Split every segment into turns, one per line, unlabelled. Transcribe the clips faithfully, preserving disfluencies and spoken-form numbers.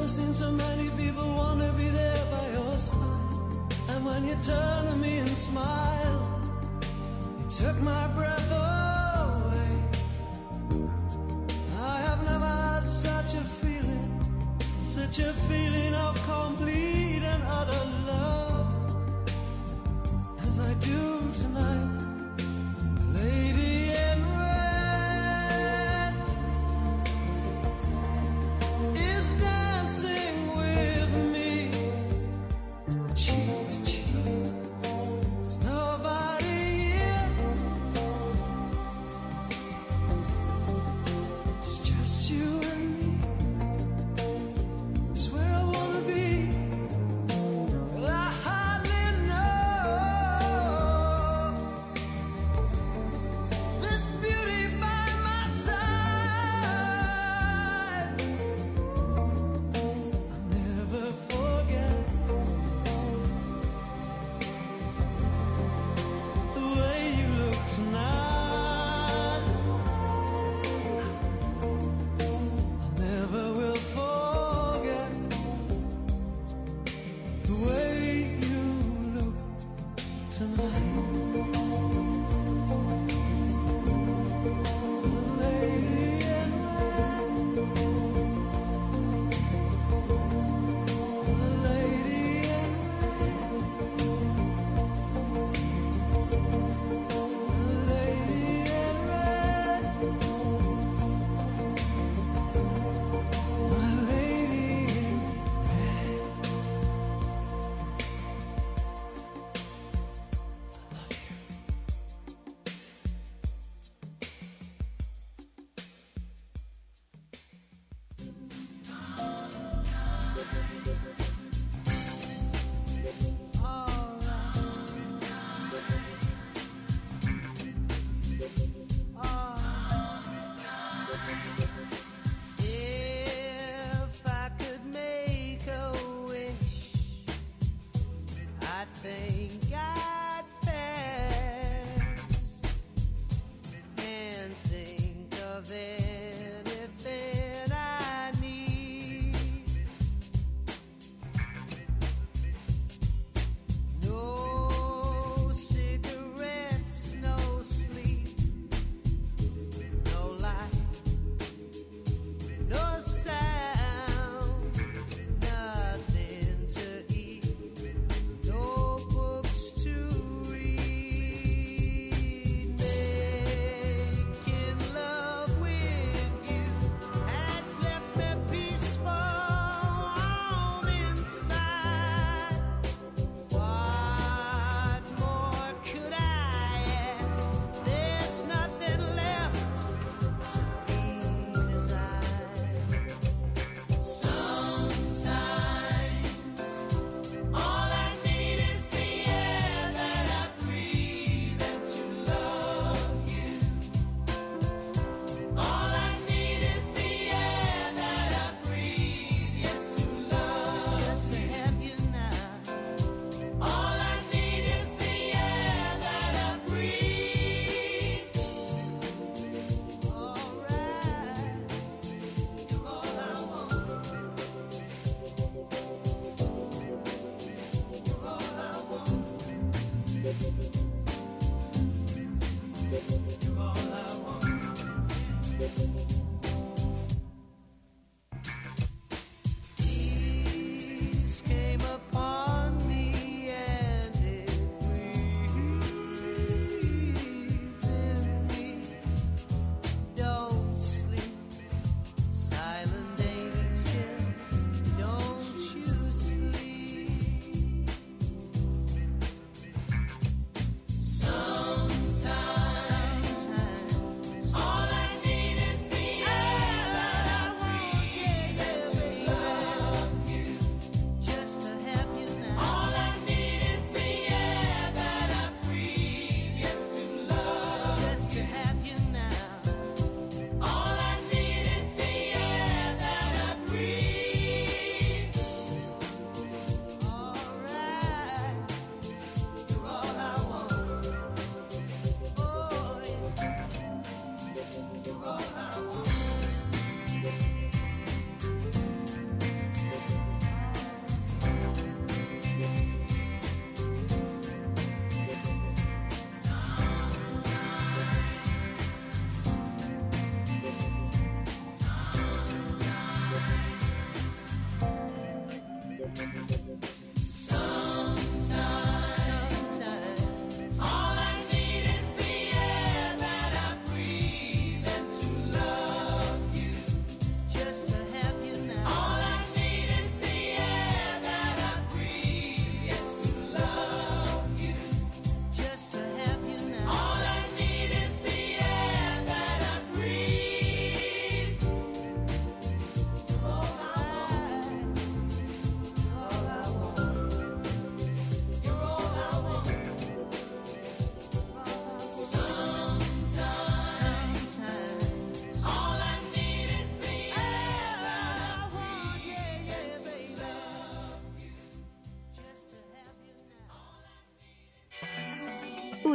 Never seen so many people wanna be there by your side. And when you turn to me and smile, you took my breath away. I have never had such a feeling, such a feeling of complete and utter love as I do tonight. Lady in red is dancing with me, cheek to cheek. There's nobody here, it's just you and me. It's where I wanna be. Well, I hardly know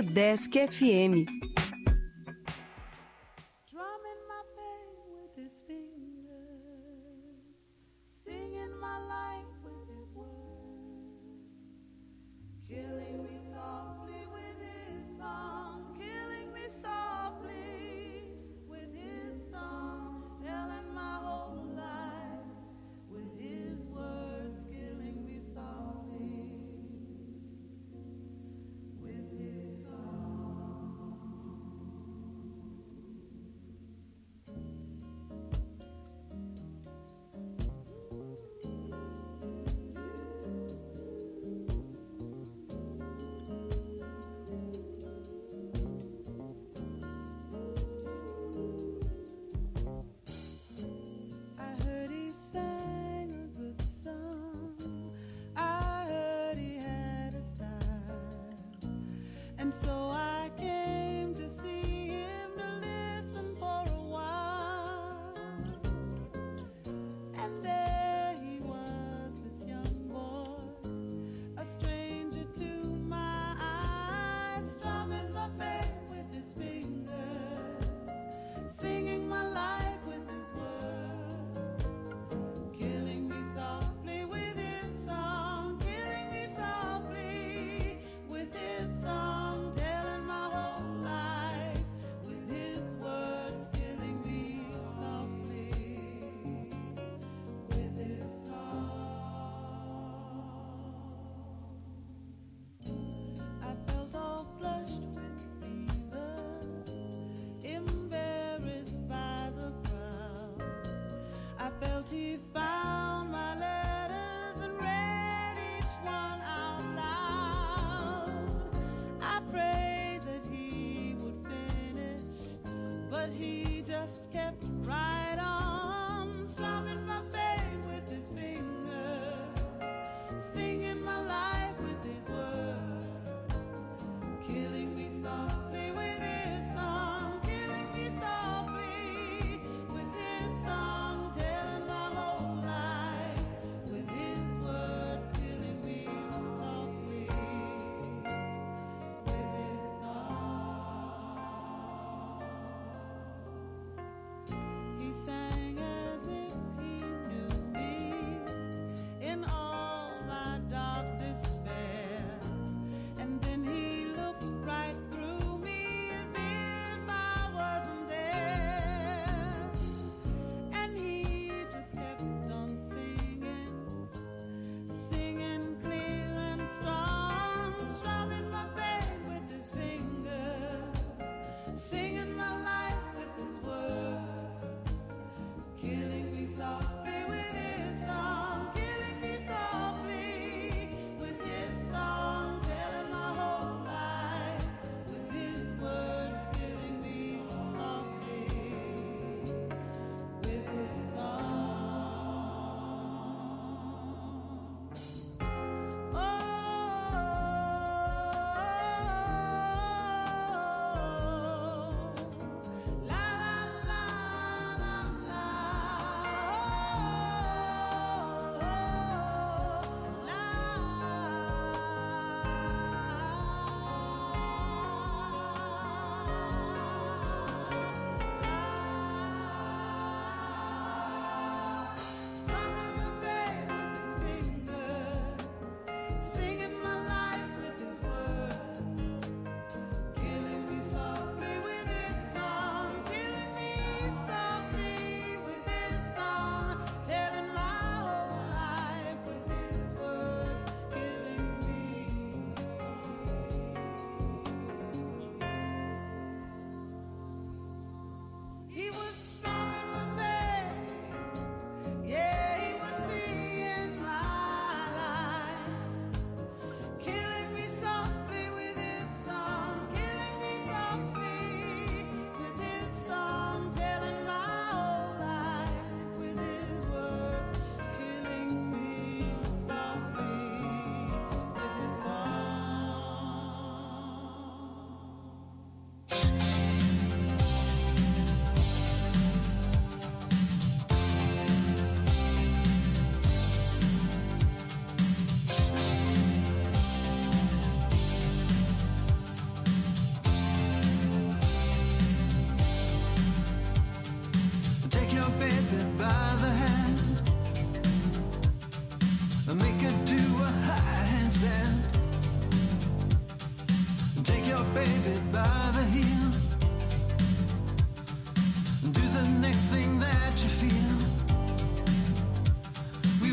Udesc F M.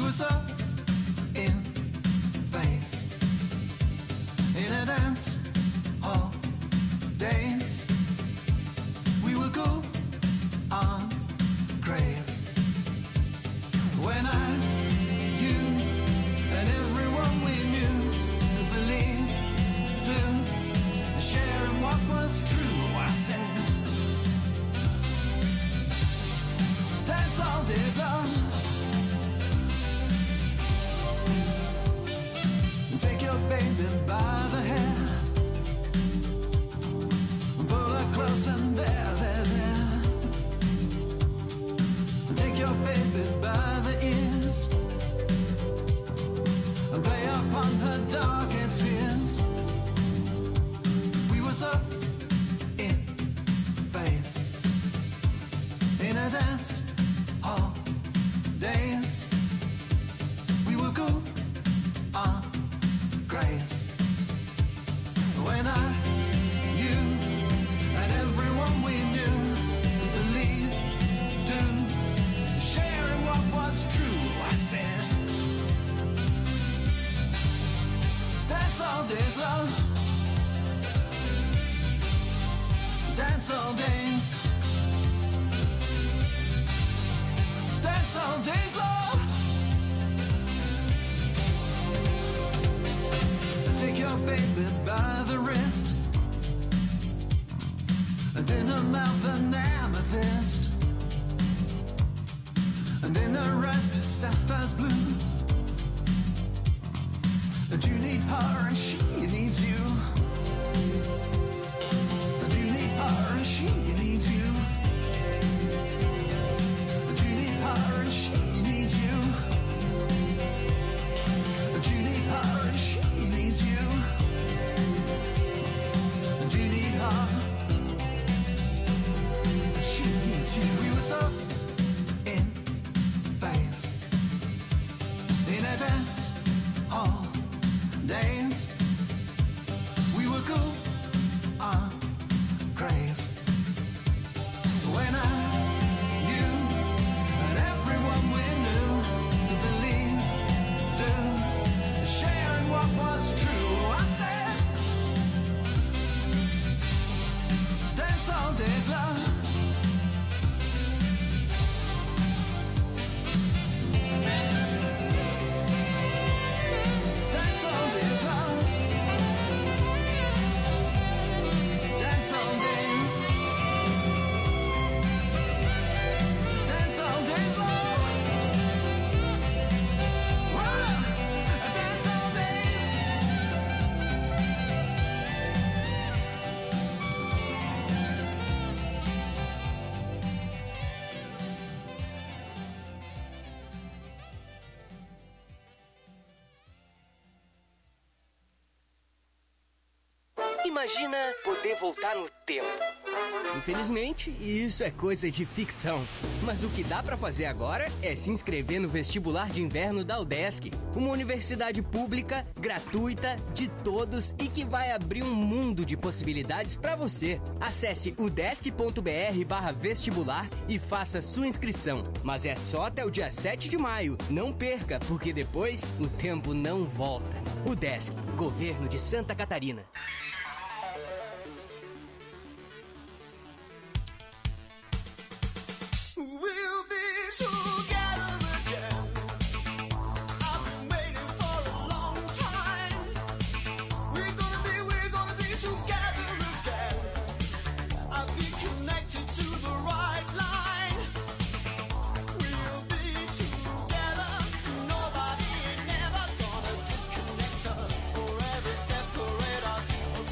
was up in phase, in a dance hall days. We would go on craze. When I, you, and everyone we knew believed, do, sharing what was true. I said, dance all days long. Take your baby by the hair, pull her close and there, there, there. Take your baby by the ears and play upon her darkest fears. We was up in phase, in a dance hall days. We would go on grace. When I, you, and everyone we knew believed, do, sharing what was true. I said, dance all days long, dance all days, dance all days long. Take your baby by the wrist, and in her mouth an amethyst, and in her eyes just sapphire's blue. And you need her and she needs you, and you need her and she needs you, and you need her and she needs you, and you need her and she needs you, and you need her and she needs you. We was up in phase, in a dance hall days. We would go on craze. When I, you, and everyone we knew believed, do, sharing what was true. I said, dance all days long. Dance all days long. Dance all days. Dance all days long. Whoa. Dance all days.
Imagina poder voltar no tempo. Infelizmente, isso é coisa de ficção. Mas o que dá pra fazer agora é se inscrever no vestibular de inverno da UDESC, uma universidade pública, gratuita, de todos e que vai abrir um mundo de possibilidades pra você. Acesse udesc.br barra vestibular e faça sua inscrição. Mas é só até o dia sete de maio. Não perca, porque depois o tempo não volta. UDESC, Governo de Santa Catarina.
We'll be together again. I've been waiting for a long time. We're gonna be, we're gonna be together again. I'll be connected to the right line. We'll be together. Nobody ain't never gonna disconnect us or ever separate ourselves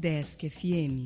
Udesc F M.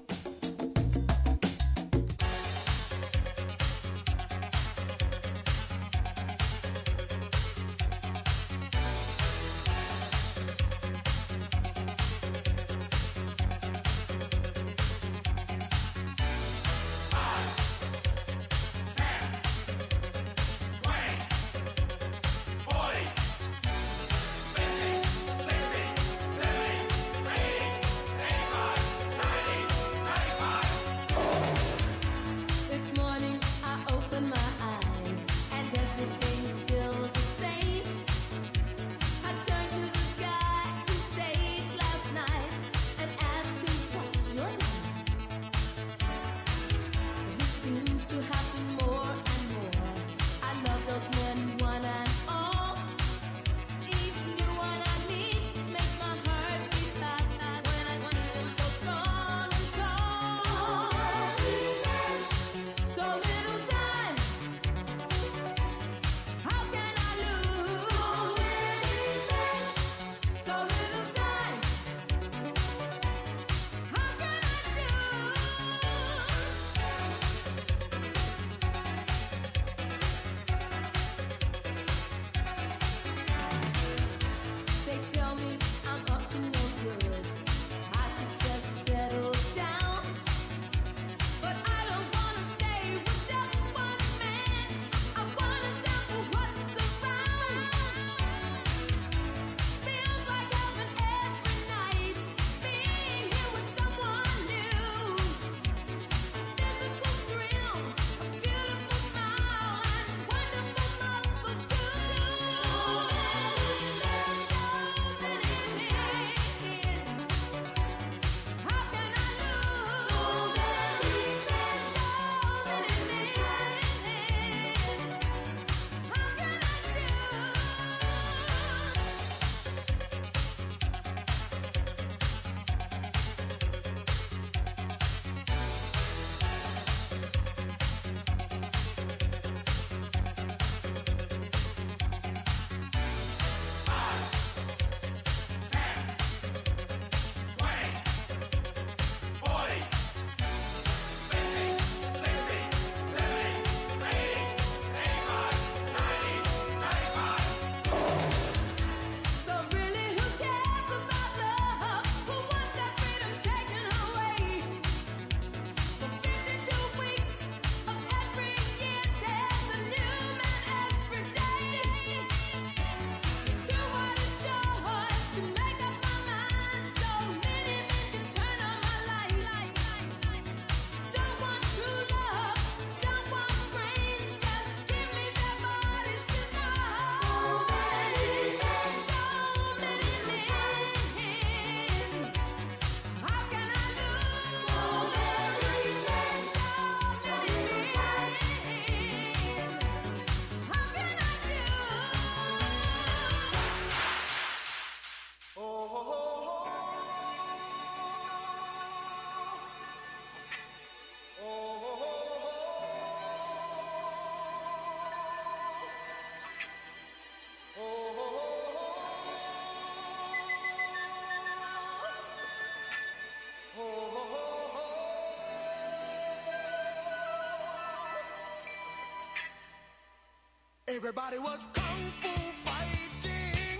Everybody was kung fu fighting.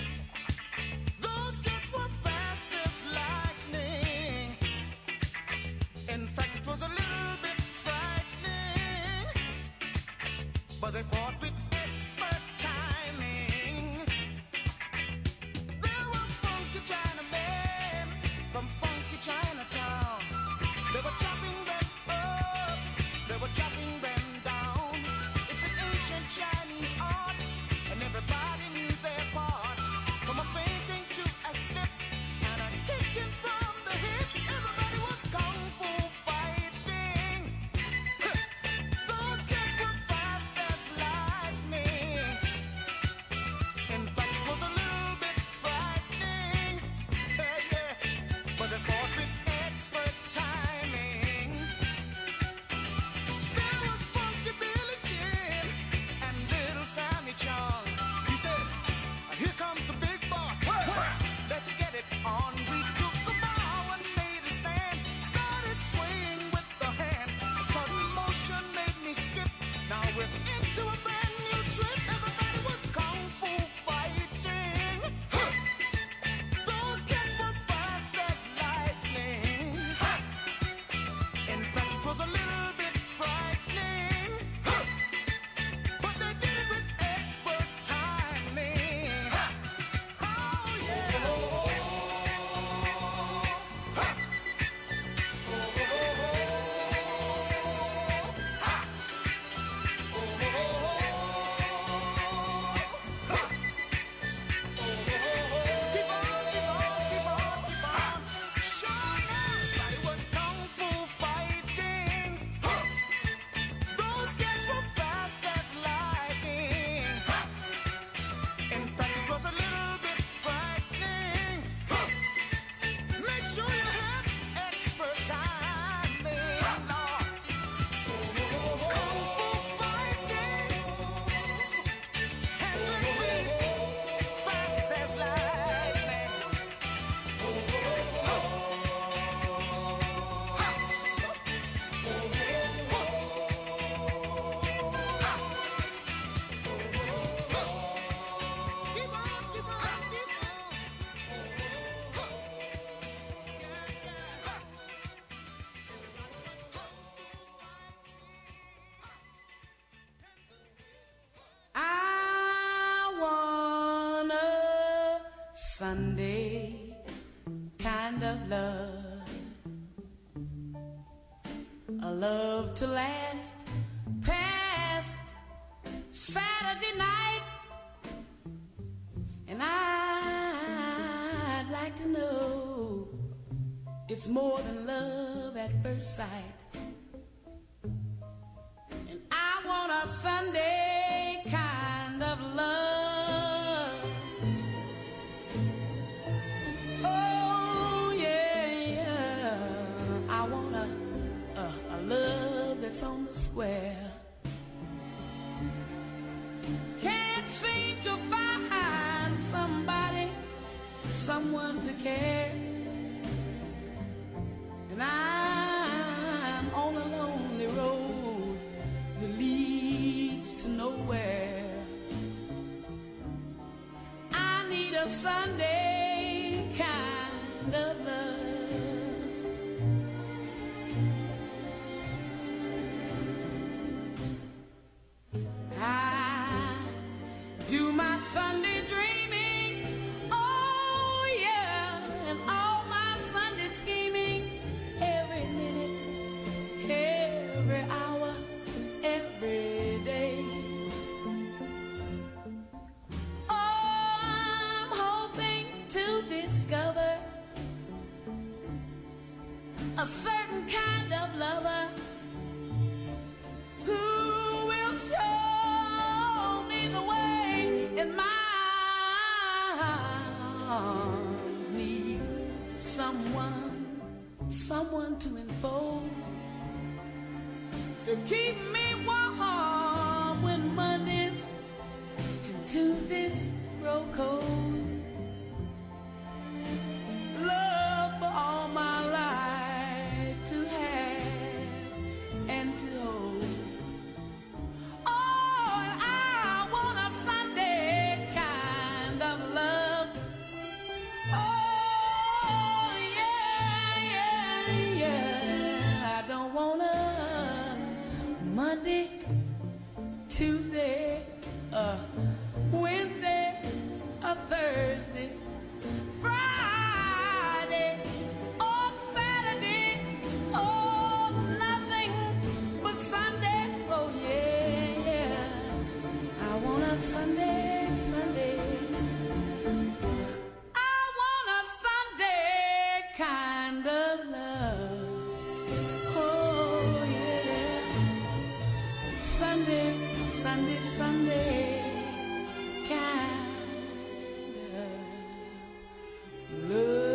Those kids were fast as lightning. In fact, it was a little bit frightening, but they fought with expert timing. There were funky Chinamen from funky Chinatown. They were chopping them up, they were chopping them down. It's an ancient Chinese art, and everybody knew their part. From a fainting to a slip and a kicking from the hip, everybody was kung fu fighting. Those kids were fast as light.
Sunday kind of love, a love to last past Saturday night, and I'd like to know it's more than love at first sight, and I want a Sunday kind of love. On the square, can't seem to find somebody, someone to care, and I'm on a lonely road that leads to nowhere. I need a Sunday kind of love. Do my Sunday dreaming, oh yeah, and all my Sunday scheming, every minute, every hour, every day. Oh, I'm hoping to discover a certain kind of lover who will show me the way, and my arms need someone, someone to enfold, to keep me warm when Mondays and Tuesdays grow cold. Love for all my life to have and to hold. Monday, Tuesday, uh, Wednesday, a Thursday, Friday, or Saturday, oh, nothing but Sunday, oh yeah, yeah. I want a Sunday, Sunday. I want a Sunday kind of love. Sunday, Sunday, Sunday, kind of love.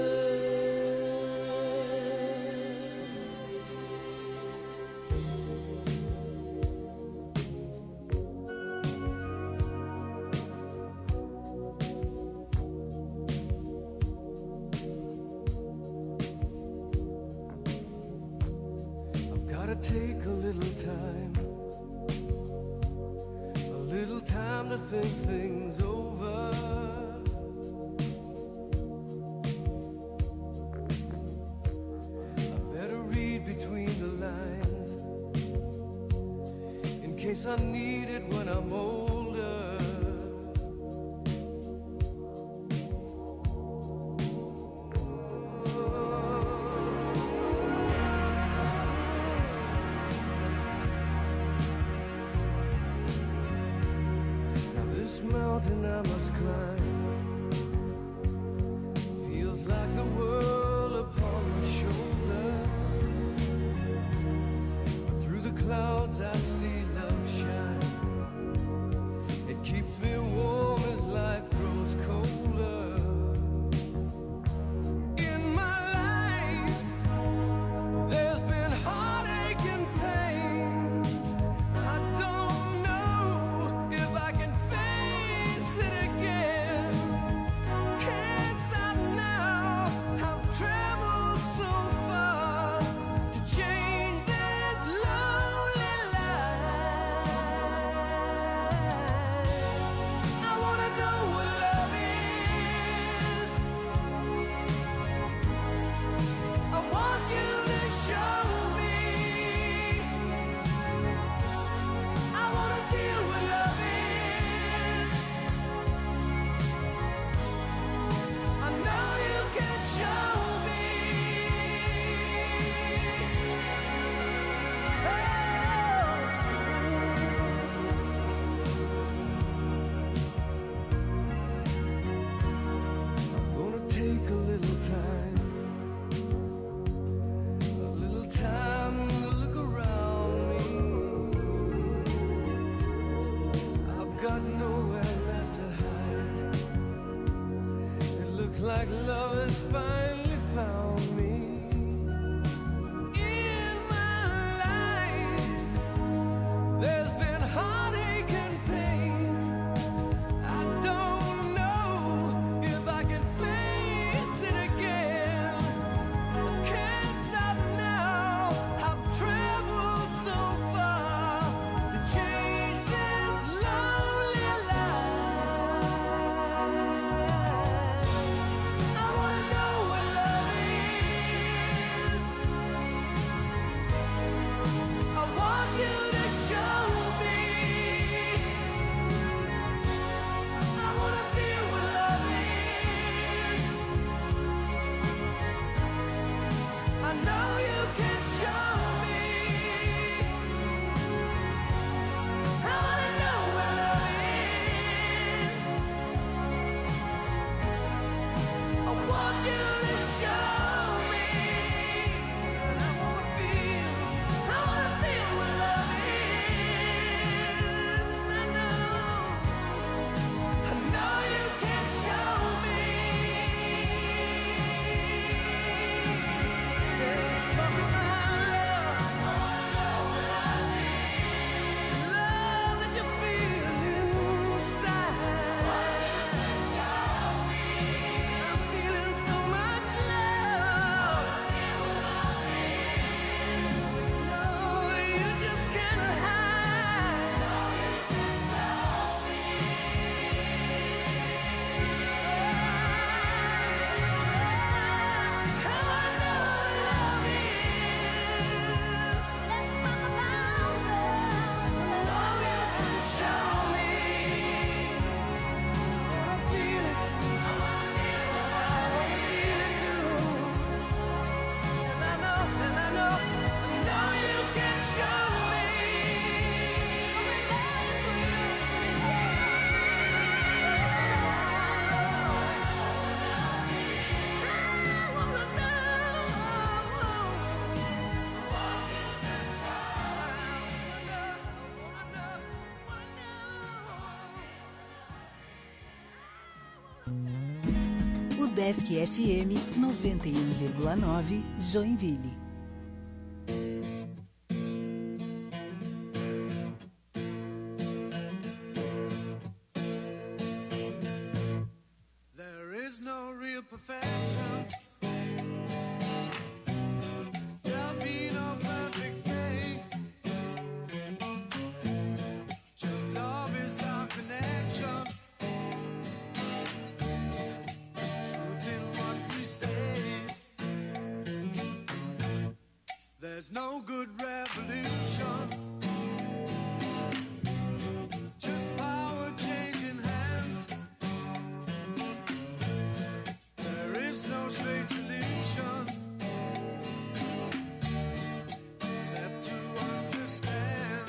I've gotta take a little time, little time to think things over. I better read between the lines in case I need it when I'm older. Mountain I must climb feels like the world upon my shoulder, but through the clouds I see love shine. It keeps me warm as life grows colder. In my life there's been heartache and pain. I don't know if I can face it again. like love has finally found me. In my life, there's been heartache and pain. I don't know if I can face it again. I can't stop now. I've traveled so far to change this lonely life. I wanna know what love is. I want you to show me. I wanna feel what love is. I know you can show me. I wanna know what love is. I want you to show me. And I wanna feel, I wanna feel what love is. And I know, I know you can show me. Let's talk about love. I wanna know what love is. Love that you feel inside. I'm feeling so much love. No, you just can't hide. I wanna know what love is. Let's talk about love. Oh, you can show me. I wanna feel it. I wanna feel it. I wanna feel it too. And I know, and I know, I know you can show me. I wanna know.
O Desk F M noventa e um vírgula nove Joinville.
There is no real perfection. There'll be no perfect day. Just love is our connection. Truth in what we say. There's no good revolution. Just power changing hands. There is no straight solution except to understand.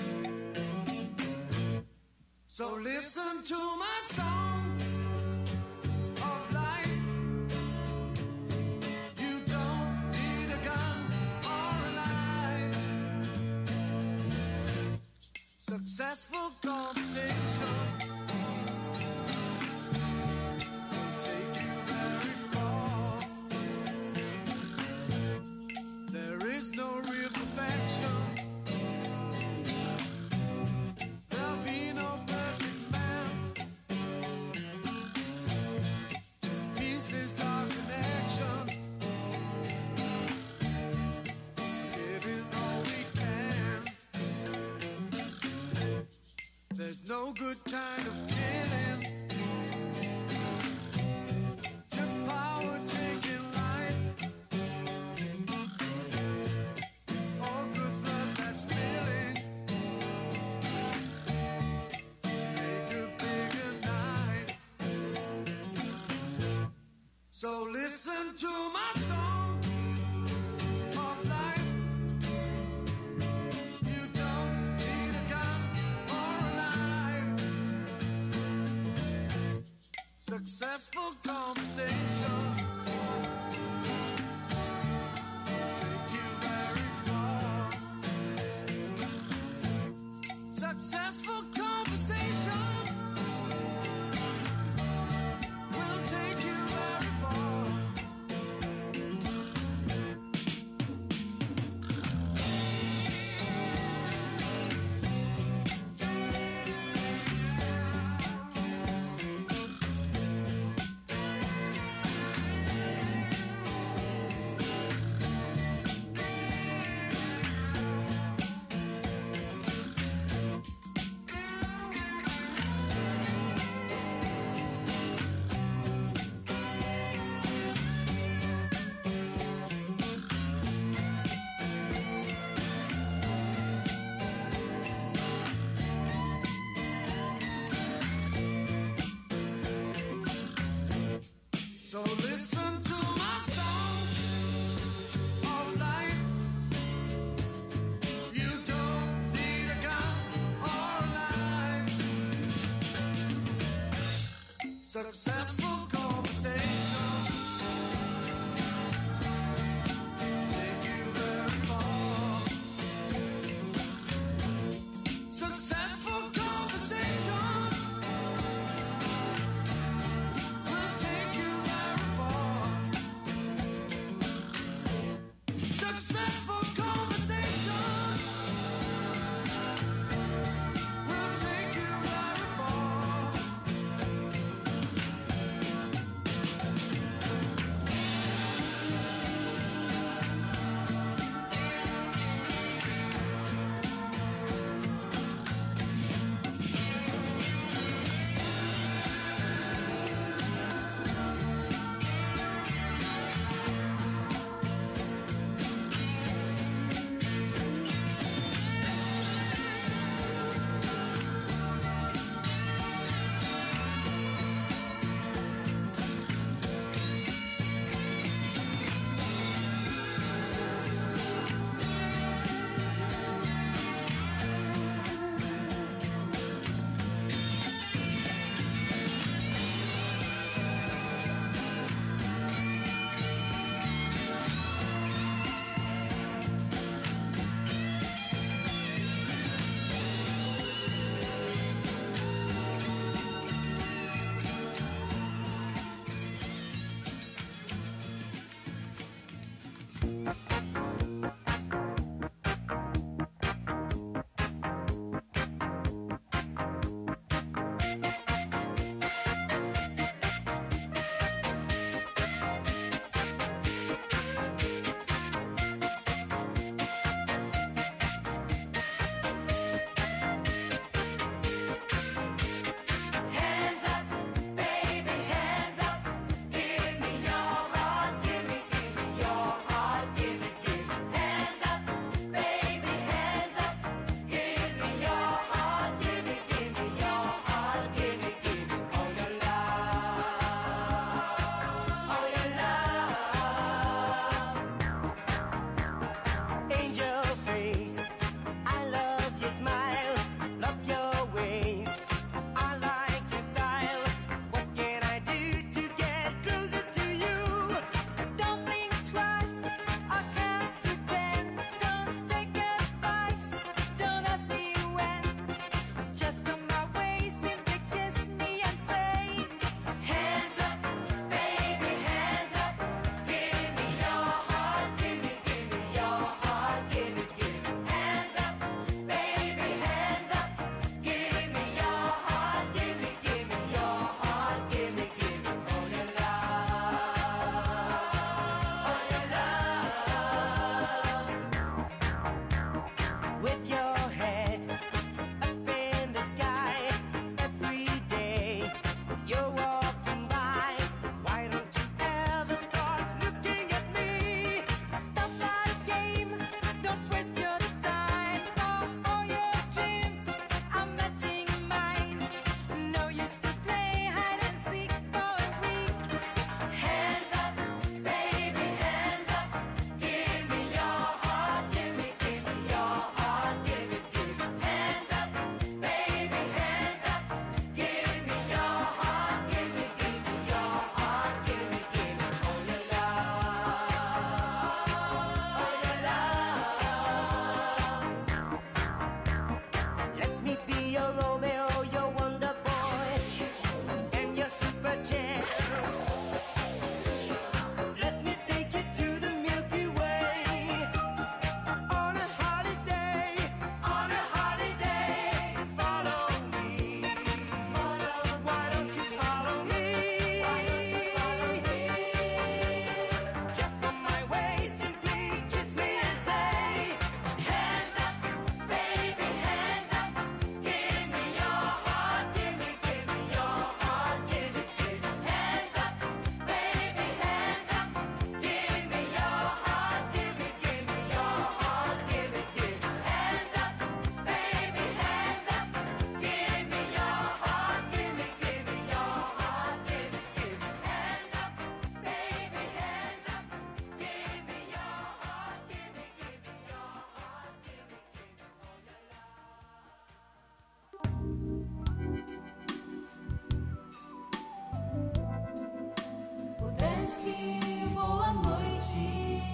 So listen to my song of life. You don't need a gun or a knife. Successful conversation will take you very far. There is no real perfection. There'll be no perfect man. Just pieces of connection. Giving all we can. There's no good kind of killing. Just power taking life. It's all good blood that's spilling to make a bigger night. So listen to my song of life. You don't need a gun or a knife. Successful conversation take you very far. Successful conversation will take you very far. Successful conversation take you very far. Successful conversation will take you very far. Successful conversation will take you very far.
UDESC, boa noite.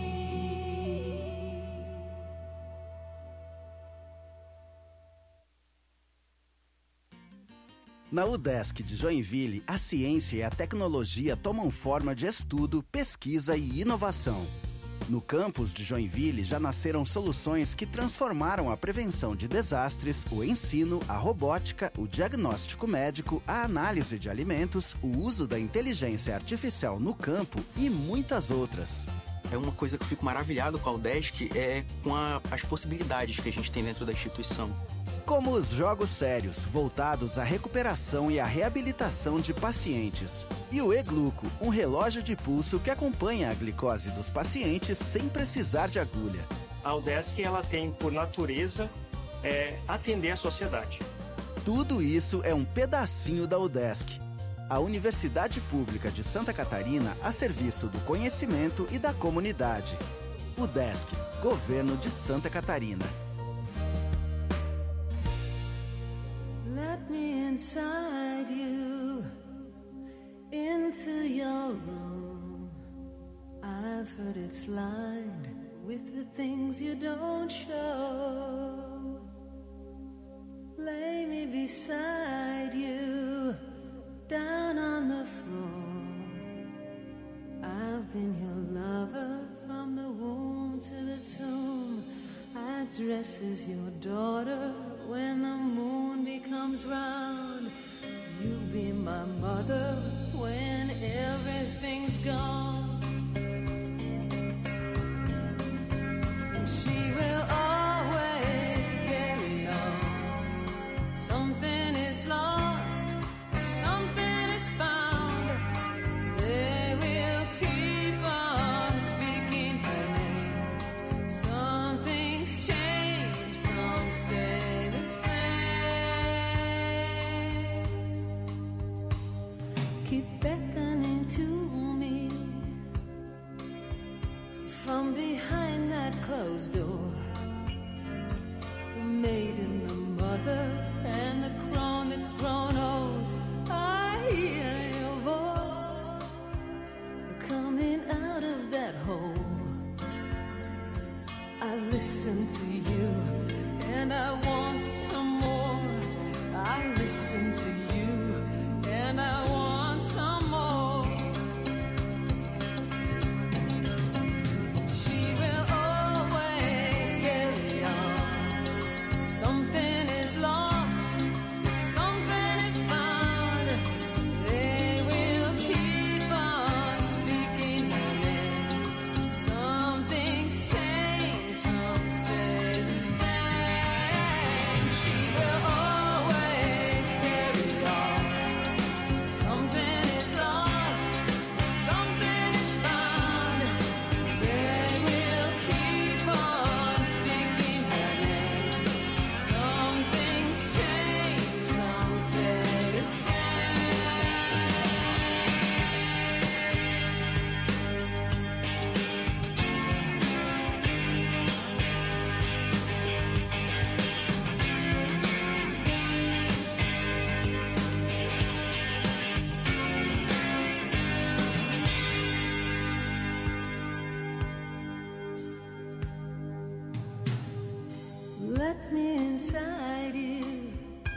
Na UDESC de Joinville, a ciência e a tecnologia tomam forma de estudo, pesquisa e inovação. No campus de Joinville já nasceram soluções que transformaram a prevenção de desastres, o ensino, a robótica, o diagnóstico médico, a análise de alimentos, o uso da inteligência artificial no campo e muitas outras.
É uma coisa que eu fico maravilhado com a UDESC, é com a, as possibilidades que a gente tem dentro da instituição.
Como os jogos sérios, voltados à recuperação e à reabilitação de pacientes. E o E-Gluco, um relógio de pulso que acompanha a glicose dos pacientes sem precisar de agulha.
A UDESC, ela tem, por natureza, é, atender a sociedade.
Tudo isso é um pedacinho da UDESC, a Universidade Pública de Santa Catarina a serviço do conhecimento e da comunidade. UDESC, Governo de Santa Catarina.
Let me inside you, into your room. I've heard it's lined with the things you don't show. Lay me beside you, down on the floor. I've been your lover from the womb to the tomb. I dress as your daughter when the moon becomes round. You be my mother when everything's gone. And she will always carry on. Something is lost, something is found. They will keep on speaking her name. Something's changed, some stay the same. Keep beckoning to me from behind that closed door. The maiden, the mother, and the crone that's grown old. I hear your voice coming out of that hole. I listen to you and I want some more. I listen to you and I want some more. She will always carry on. Something is lost, something is found. They will keep on speaking her name. Something's changed, some stay the same. She will always carry on. Something is lost, something is found. They will keep on speaking her name. Something's changed, some stay the same. Let me inside you,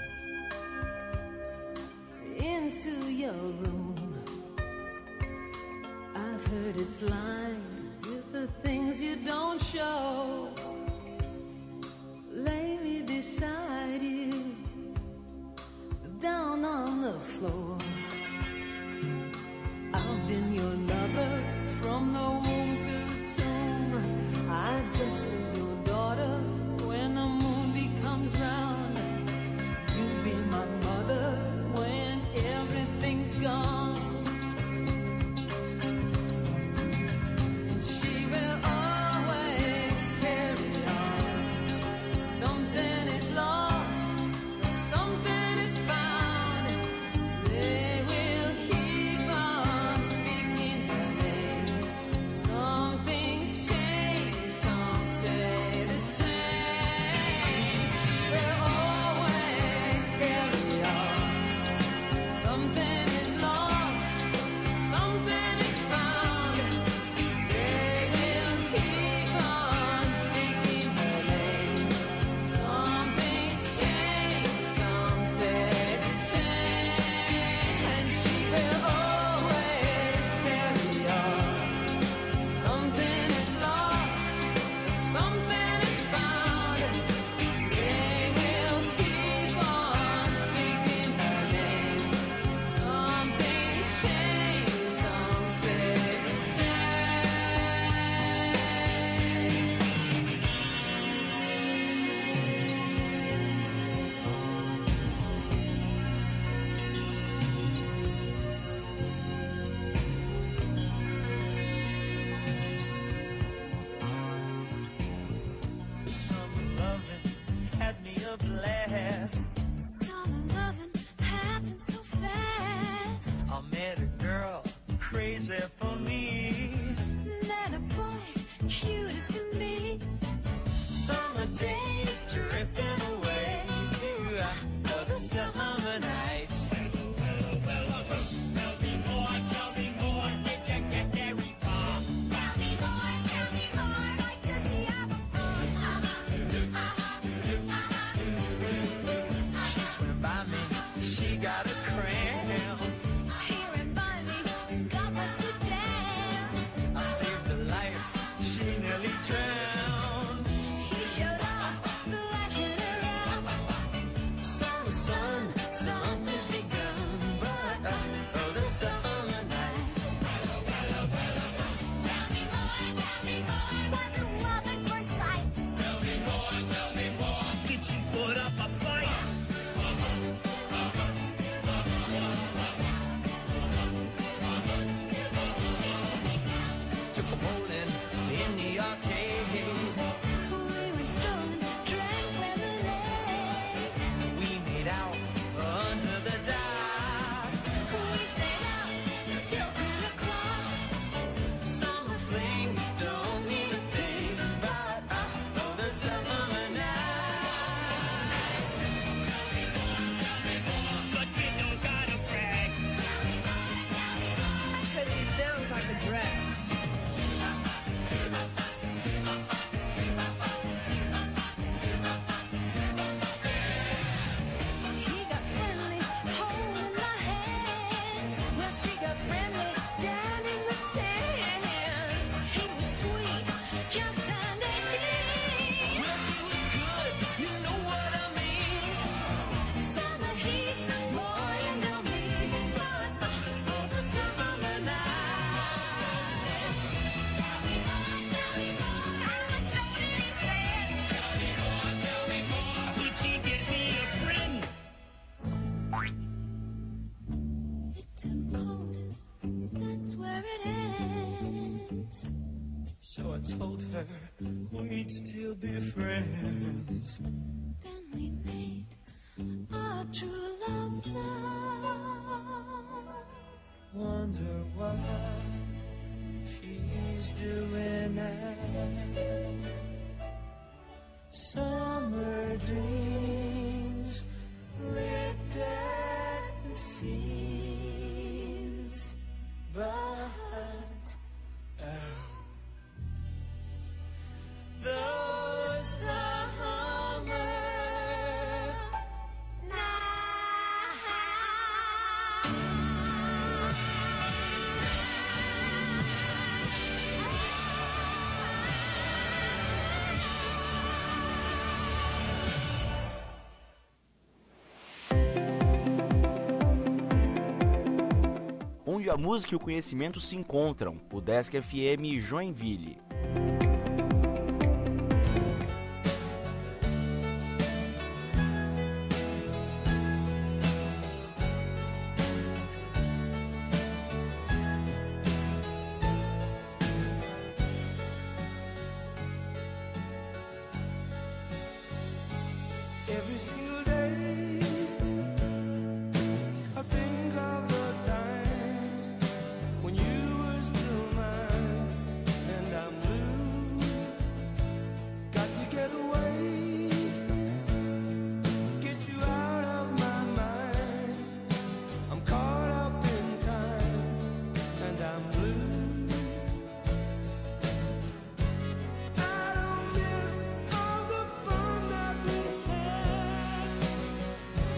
into your room. I've heard it's lined with the things you don't show. Lay me beside you, down on the floor. I've been your lover from the womb to the tomb. I dress as your daughter when the moon becomes round. You be my mother when everything's gone. And she will always carry on. Something is lost, something is found. They will keep on speaking her name. Something's changed, some stay the same. She will always carry on. Something is lost.
there for me.
Met a boy, cute as can be.
Summer days drifting away to other summer nights. Tell me more, tell me more, did you get very far?
Tell me more, tell me more, like to see how before.
She swam by me, she got a cramp.
Here by me, got my sit down.
I saved her life, she nearly drowned.
He showed off, splashing around.
Summer sun, something's begun, but uh, oh, the summer nights.
Tell me more, tell me more, wasn't love at first sight.
Tell me more, tell me more, get you put up a fight. Took a bowling in the arcade.
We went strolling, drank lemonade.
We made out under the dock.
We stayed out till ten o'clock.
Summer fling don't mean a thing, but I know the summer nights. Tell me more, tell me more, but you don't gotta brag.
Tell me more, tell me more,
Because he sounds like a drag.
he got friendly, holding my hand.
Well, she got friendly down in the sand.
He was sweet, just turned eighteen.
Well, she was good, you know what I mean.
Summer heat, boy, you know me. But uh, the summer nights. Tell me more, tell me more, how much did he spend?
Tell me more, tell me more, could she get me a friend?
It turned cold, that's where it ends.
So I told her we'd still be friends.
Then we made our true love vow.
Wonder what she's doing now. Summer dreams ripped at the seams, but oh, the summer
Onde a música e o conhecimento se encontram, o Desk F M Joinville.
every single day. I think of the times when you were still mine and I'm blue. Got to get away, get you out of my mind. I'm caught up in time and I'm blue. I don't miss all the fun that we had.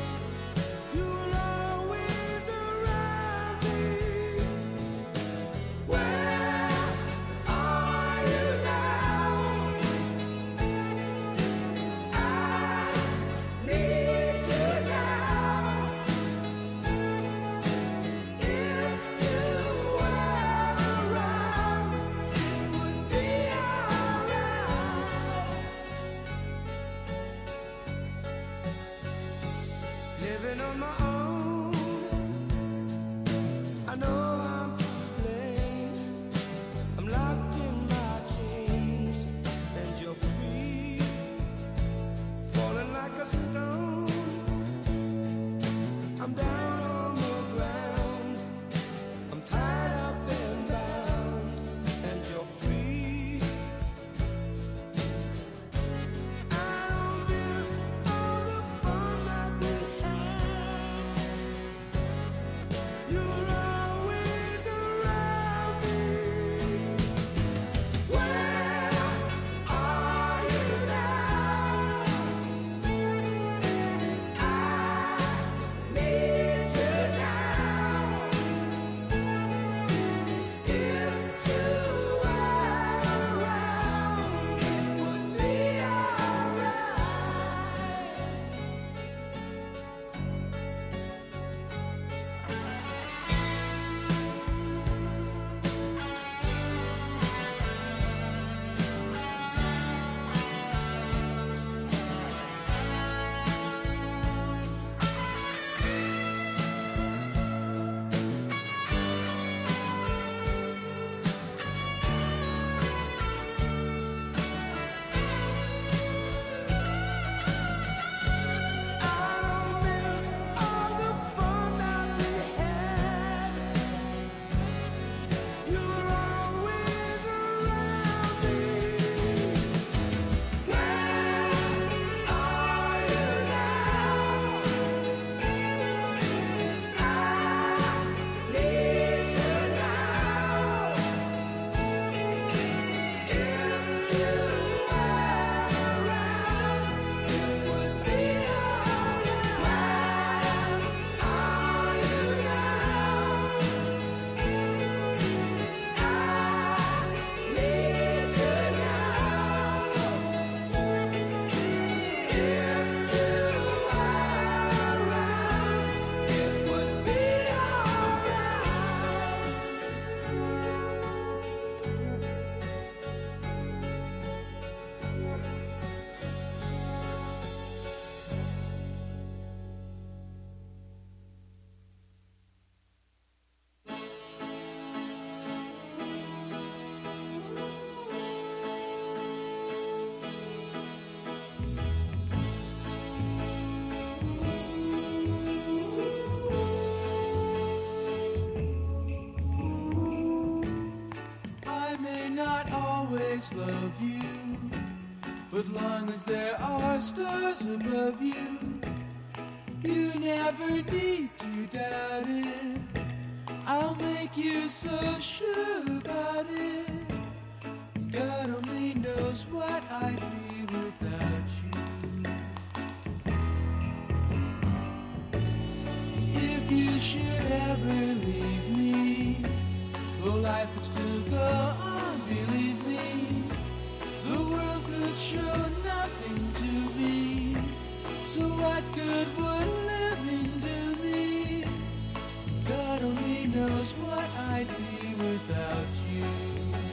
as long as there are stars above you, you never need to doubt it. I'll make you so sure about it. God only knows what I'd be without you. If you should ever leave me, though life would still go on, believe me, the world could show nothing to me. So what good would living do me? God only knows what I'd be without you.